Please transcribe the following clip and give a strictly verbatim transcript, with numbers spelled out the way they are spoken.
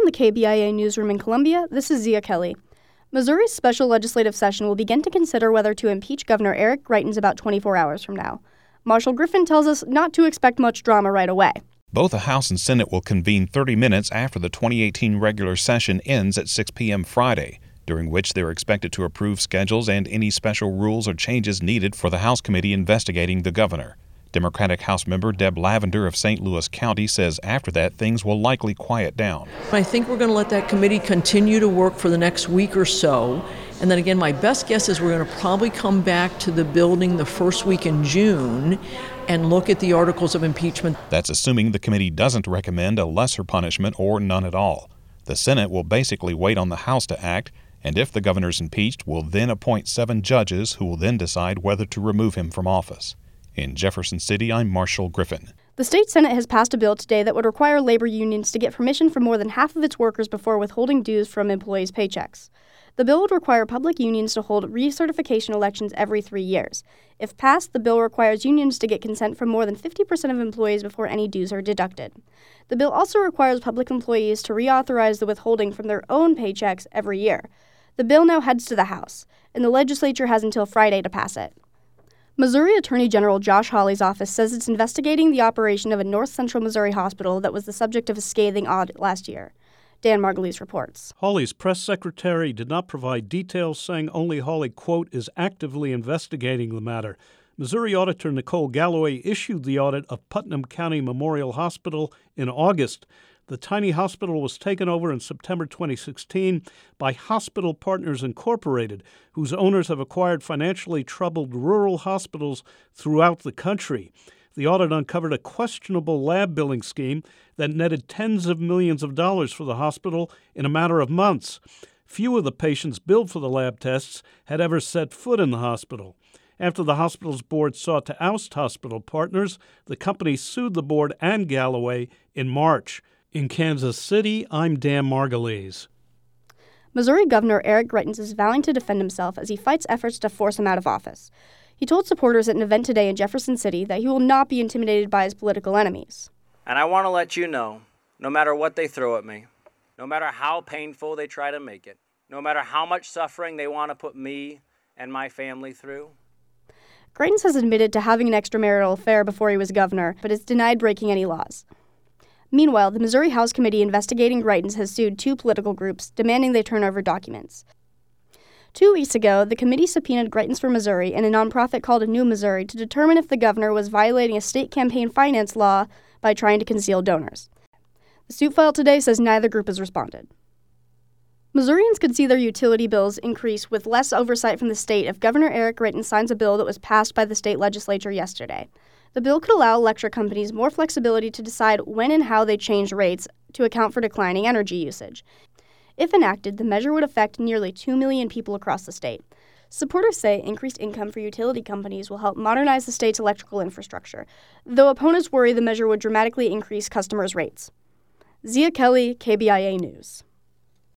the K B I A newsroom in Columbia, this is Zia Kelly. Missouri's special legislative session will begin to consider whether to impeach Governor Eric Greitens about twenty-four hours from now. Marshall Griffin tells us not to expect much drama right away. Both the House and Senate will convene thirty minutes after the twenty eighteen regular session ends at six p.m. Friday, during which they are expected to approve schedules and any special rules or changes needed for the House committee investigating the governor. Democratic House member Deb Lavender of Saint Louis County says after that, things will likely quiet down. I think we're going to let that committee continue to work for the next week or so. And then again, my best guess is we're going to probably come back to the building the first week in June and look at the articles of impeachment. That's assuming the committee doesn't recommend a lesser punishment or none at all. The Senate will basically wait on the House to act, and if the governor's impeached, will then appoint seven judges who will then decide whether to remove him from office. In Jefferson City, I'm Marshall Griffin. The state Senate has passed a bill today that would require labor unions to get permission from more than half of its workers before withholding dues from employees' paychecks. The bill would require public unions to hold recertification elections every three years. If passed, the bill requires unions to get consent from more than fifty percent of employees before any dues are deducted. The bill also requires public employees to reauthorize the withholding from their own paychecks every year. The bill now heads to the House, and the legislature has until Friday to pass it. Missouri Attorney General Josh Hawley's office says it's investigating the operation of a North Central Missouri hospital that was the subject of a scathing audit last year. Dan Margulies reports. Hawley's press secretary did not provide details, saying only Hawley, quote, is actively investigating the matter. Missouri Auditor Nicole Galloway issued the audit of Putnam County Memorial Hospital in August. The tiny hospital was taken over in September twenty sixteen by Hospital Partners Incorporated, whose owners have acquired financially troubled rural hospitals throughout the country. The audit uncovered a questionable lab billing scheme that netted tens of millions of dollars for the hospital in a matter of months. Few of the patients billed for the lab tests had ever set foot in the hospital. After the hospital's board sought to oust Hospital Partners, the company sued the board and Galloway in March. In Kansas City, I'm Dan Margulies. Missouri Governor Eric Greitens is vowing to defend himself as he fights efforts to force him out of office. He told supporters at an event today in Jefferson City that he will not be intimidated by his political enemies. And I want to let you know, no matter what they throw at me, no matter how painful they try to make it, no matter how much suffering they want to put me and my family through. Greitens has admitted to having an extramarital affair before he was governor, but has denied breaking any laws. Meanwhile, the Missouri House Committee investigating Greitens has sued two political groups, demanding they turn over documents. Two weeks ago, the committee subpoenaed Greitens for Missouri and a nonprofit called A New Missouri to determine if the governor was violating a state campaign finance law by trying to conceal donors. The suit filed today says neither group has responded. Missourians could see their utility bills increase with less oversight from the state if Governor Eric Greitens signs a bill that was passed by the state legislature yesterday. The bill could allow electric companies more flexibility to decide when and how they change rates to account for declining energy usage. If enacted, the measure would affect nearly two million people across the state. Supporters say increased income for utility companies will help modernize the state's electrical infrastructure, though opponents worry the measure would dramatically increase customers' rates. Zia Kelly, K B I A News.